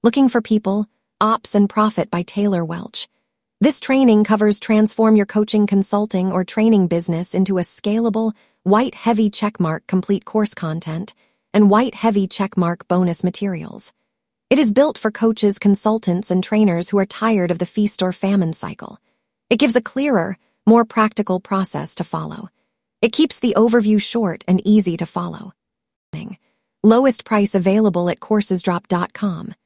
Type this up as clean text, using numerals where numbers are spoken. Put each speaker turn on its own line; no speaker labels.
Looking for People, Ops and Profit by Taylor Welch. This training covers transform your coaching, consulting, or training business into a scalable, white heavy checkmark complete course content and white heavy checkmark bonus materials. It is built for coaches, consultants, and trainers who are tired of the feast or famine cycle. It gives a clearer, more practical process to follow. It keeps the overview short and easy to follow. Lowest price available at coursesdrop.com.